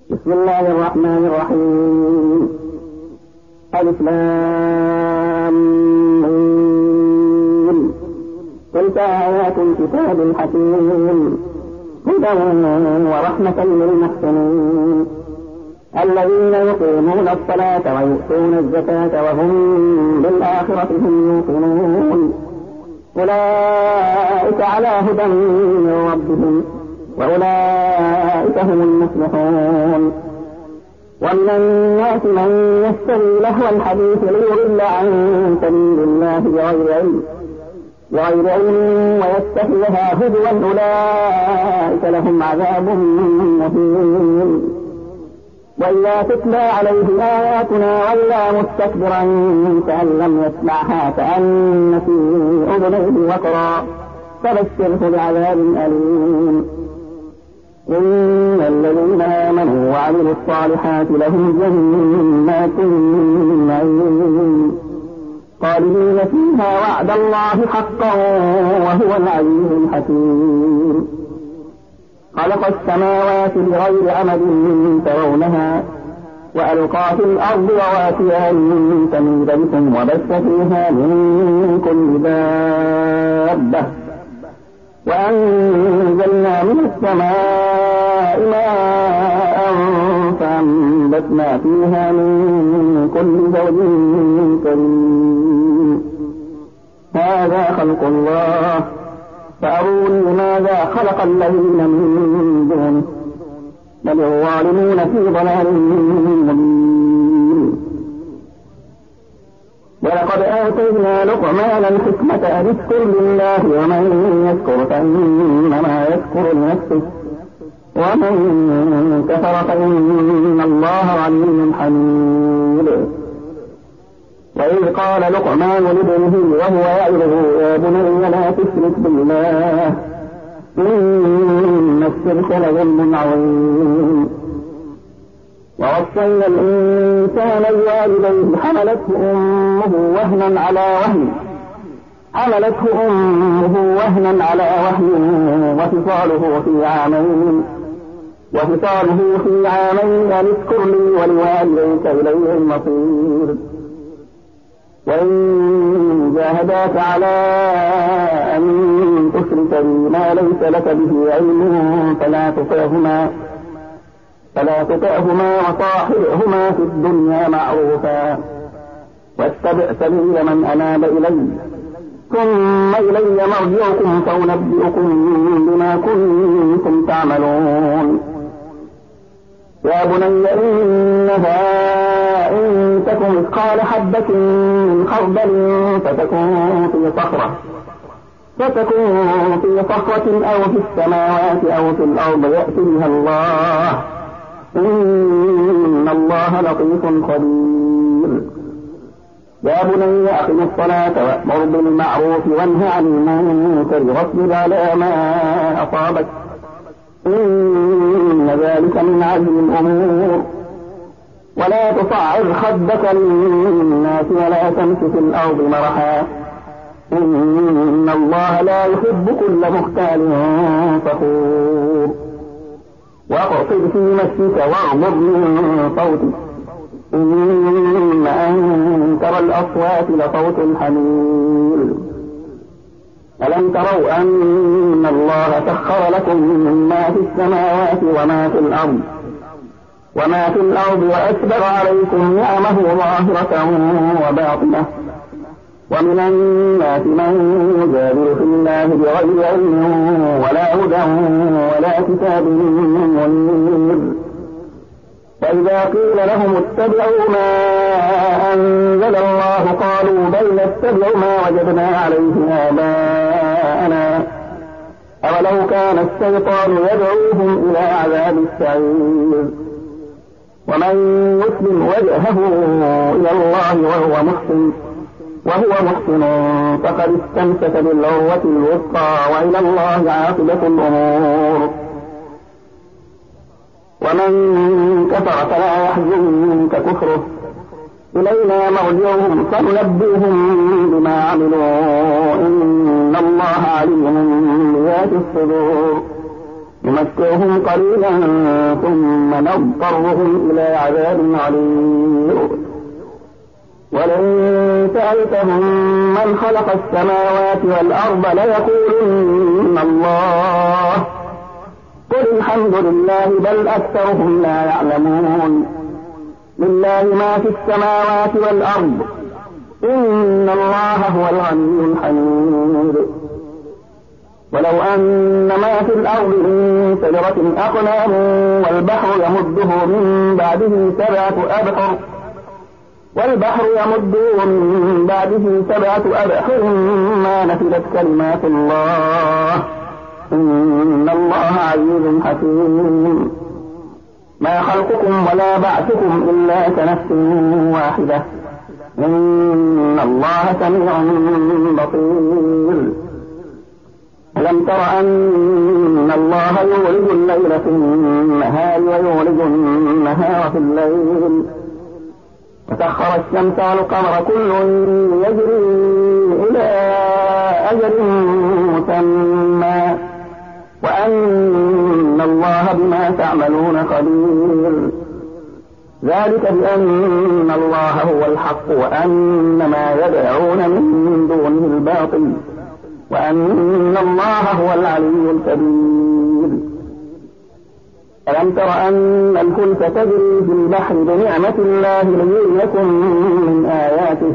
بسم الله الرحمن الرحيم. ألف لام ميم. تلك آيات الكتاب الحكيم هدى ورحمة للمحسنين الذين يقيمون الصلاة ويؤتون الزكاة وهم بالآخرة هم يوقنون أولئك على هدى من ربهم وأولئك هم المفلحون. ومن الناس من يشتري لهو الحديث ليضل عن سبيل الله بغير علم ويتخذها هزوا أولئك لهم عذاب مهين. وإذا تتلى عليه آياتنا ولى مستكبرا كأن لم يسمعها كأن في أذنيه وقرا فبشره بعذاب أليم. إن الذين آمنوا وعملوا الصالحات لهم جنات النعيم خالدين فيها وعد الله حقا وهو العزيز الحكيم. خلق السماوات بغير عمد ترونها وألقى في الأرض رواسي أن تميد بكم وبث فيها من كل دابة وأنزلنا من السماء ماء فأنبتنا فيها من كل زوج كريم. هذا خلق الله فأروني ماذا خلق الذين من دونه بل الظالمون في ضلال مبين. ولقد آتينا لقمان الحكمة أن اشكر لله ومن يشكر فإنما يشكر لنفسه ومن كفر فإن الله غني حميد. وإذ قال لقمان لابنه وهو يعظه يا بني لا تشرك بالله إن الشرك لظلم عظيم. ووصينا الإنسان بوالديه حملته أمه وهنا على وهن وفصاله في عامين أن اشكر لي ولوالديك إلي المصير. وإن جاهداك على أن تشرك بي ما ليس لك به علم فلا تطعهما وصاحبهما في الدنيا معروفا واتبع سبيل من أناب إلي ثم إلي مرجعكم فأنبئكم بما كنتم تعملون. يا بني إنها إن تكن مثقال حبة من خردل فتكون في صخرة أو في السماوات أو في الأرض يأتي بها الله إن الله لطيف خبير. يا بني أقم الصلاة وأمر بالمعروف وانه عن المنكر واصبر على ما أصابك إن ذلك من عزم الأمور. ولا تصعر خدك للناس ولا تمش في الأرض مرحا إن الله لا يحب كل مختال فخور. واقصد في مشيك واغضض من صوتك إن أنكر الأصوات لصوت الحمير. ألم تروا أن الله سخر لكم ما في السماوات وما في الأرض وأسبغ عليكم نعمه ظاهرة وباطنة. ومن الناس من يجادل في الله بغير علم ولا هدى ولا كتاب منير. وإذا قيل لهم اتبعوا ما أنزل الله قالوا بل نتبع ما وجدنا عليه آباءنا أولو كان الشيطان يدعوهم إلى عذاب السعير. ومن يسلم وجهه إلى الله وهو محسن فقد استمسك بالعروة الوثقى وإلى الله عاقبة الأمور. ومن كفر فلا يحزنك كفره إلينا مرجعهم فننبئهم بما عملوا إن الله عليم بذات الصدور. نمتعهم قليلا ثم نضطرهم إلى عذاب عليم. ولئن سألتهم من خلق السماوات والأرض ليقولن الله قل الحمد لله بل أكثرهم لا يعلمون. لله ما في السماوات والأرض إن الله هو الغني الحميد. ولو أن ما في الأرض من شجرة أقلام والبحر يمده من بعده سبعة أبحر ما نفدت كلمات الله إن الله عزيز حكيم. ما خلقكم ولا بعثكم إلا كنفس واحدة إن الله سميع بصير. ألم تر أن الله يولج الليل في النهار ويولج النهار في الليل وسخر الشمس والقمر كل يجري إلى أجل مسمى وأن الله بما تعملون خبير. ذلك بأن الله هو الحق وأن ما يدعون من دونه الباطل وأن الله هو العلي الكبير. ألم تر أن الفلك تجري في البحر بنعمة الله ليريكم من آياته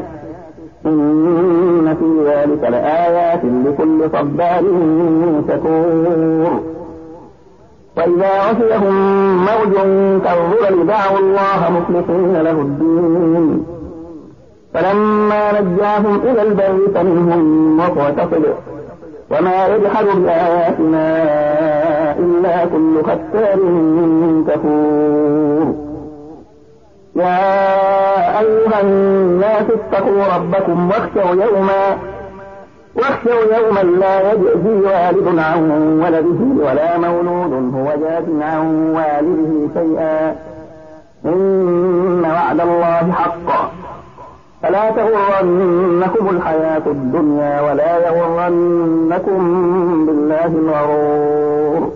إن في ذلك لآيات لكل صبار شكور. وإذا غشيهم موج كالظلل دعوا الله مخلصين له الدين فلما نجاهم إلى البر فمنهم مقتصد وما يجحد بآياتنا إلا كل ختار كفور. يا أيها الناس اتقوا ربكم واخشوا يوما لا يجزي والد عن ولده ولا مولود هو جاز عن والده شيئا إن وعد الله حق فلا تغرنكم الحياة الدنيا ولا يغرنكم بالله الغرور.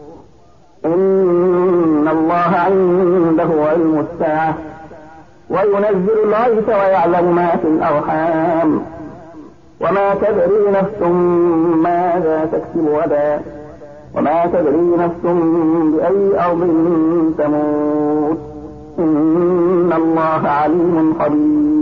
إن الله عنده علم الساعة وينزل الغيث ويعلم ما في الأرحام وما تدري نفس ماذا تكسب غدا وما تدري نفس بأي أرض تموت إن الله عليم خبير.